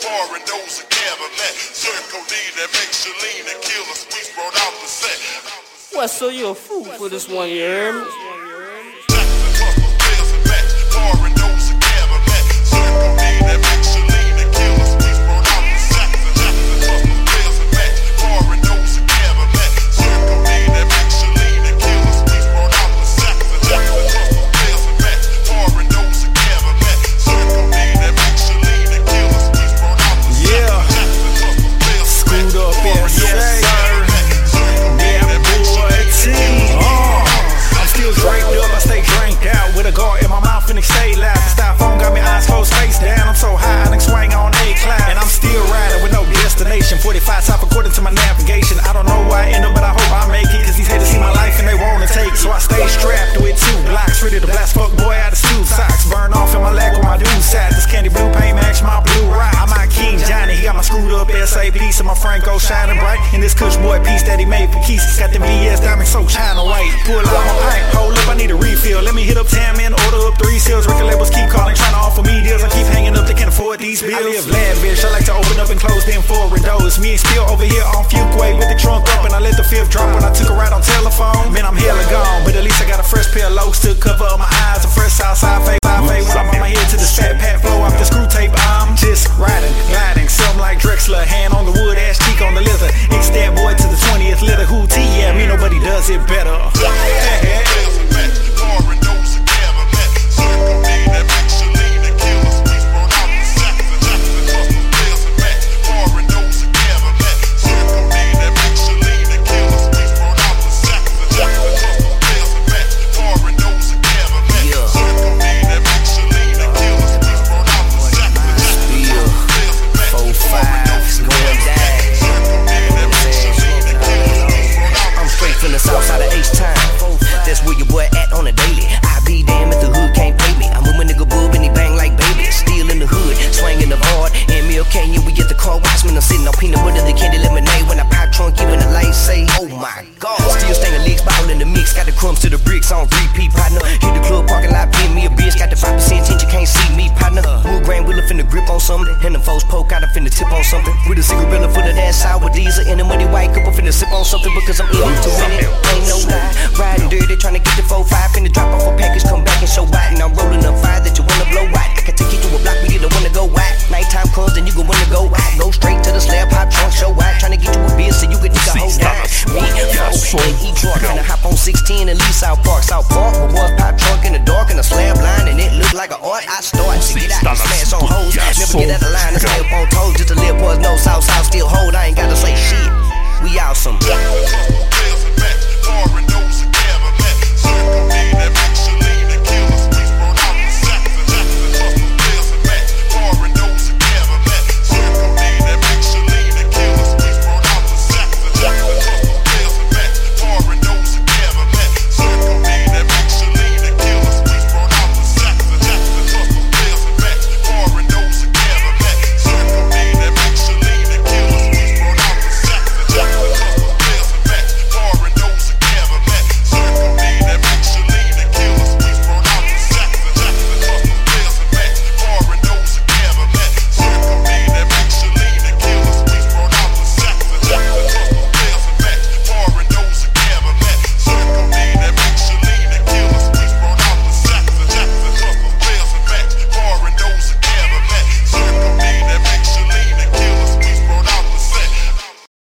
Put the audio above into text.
foreign nose and Cadillac. Certain codeine that makes you lean and killer squeeze brought out the set. What, so you a fool for this one, you hear me? Jackson hustle, players and match. Foreign nose and Cadillac. Certain codeine that makes you lean and killer squeeze brought out the set. Jackson hustle, players and match. Foreign nose and Cadillac. Certain codeine that makes you lean and killer squeeze brought out the set. Jackson hustle, players and match. Foreign nose and Cadillac. Certain codeine that makes you lean and killer squeeze brought out the set. Jackson hustle, players and match. Screwed up, yes, sir. I'm still draped up, I stay drank out with a guard in my mouth and it stay loud. The styrofoam got me eyes closed, face down. I'm so high, I done swing on a cloud. And I'm still riding with no destination. 45 top according to my navigation. I don't know where I end up, but I hope I make it. Cause these haters see my life and they wanna take it. So I stay strapped with 2 blocks, ready to blast fuck boy out of suit socks. Burn off in my leg with my dude side. This candy blue paint match my blue rock. I'm my King Johnny, he got my screwed up SAP. So my Franco shining bright. And this Kush boy piece that he made for keys. He's got them BS diamonds so China white. Pull out my pipe, hold up, I need a refill. Let me hit up Tam and order up 3 seals. Record labels keep calling, trying to offer me deals. I keep hanging up, they can't afford these bills. I live lavish, I like to open up and close them foreign doors. Me and Spill over here on Fuquay with the trunk up. And I let the 5th drop when I took a ride on telephone. Man, I'm hella gone, but at least I got a fresh pair of locs to cover up my eyes. A fresh Southside fade, when I'm on my head to the fat pat flow off the screw tape. I'm just riding, gliding, something like Drexler. Hand on the wood, ass cheek on the leather. X that boy to the 20th letter. Who T? Yeah, me nobody does it better. That's where your boy at on a daily. I be damn if the hood can't pay me. I'm with my nigga Bub and he bang like baby. Still in the hood, swinging the hard. And Milk Canyon, we get the car watchman. I'm sitting on peanut butter, the candy lemonade. When I pop trunk, even the lights say, oh my god. Still staying legs, ball in the mix. Got the crumbs to the bricks on repeat, partner. Hit the club parking lot, pin me a bitch. Got the 5% tinge, you can't see me, partner. Wood grain wheeler finna grip on something. And them folks poke out, I finna tip on something. With a cigarette full of that sour diesel. And the muddy white cup, I finna sip on something. Because I'm in it to win it. Ain't no lie. Riding dirty, trying to get the 4-5. Finna drop off a package, come back and show wide. And I'm rolling up fire that you wanna blow wide. I can take you to a block where you don't wanna go wide. Nighttime comes, then you gon' wanna go wide. Go straight to the slab, pop trunk, show wide. Trying to get you a beer so you can dig a whole dime. Me, 4, and E-Clark. Finna hop on 16 and leave South Park.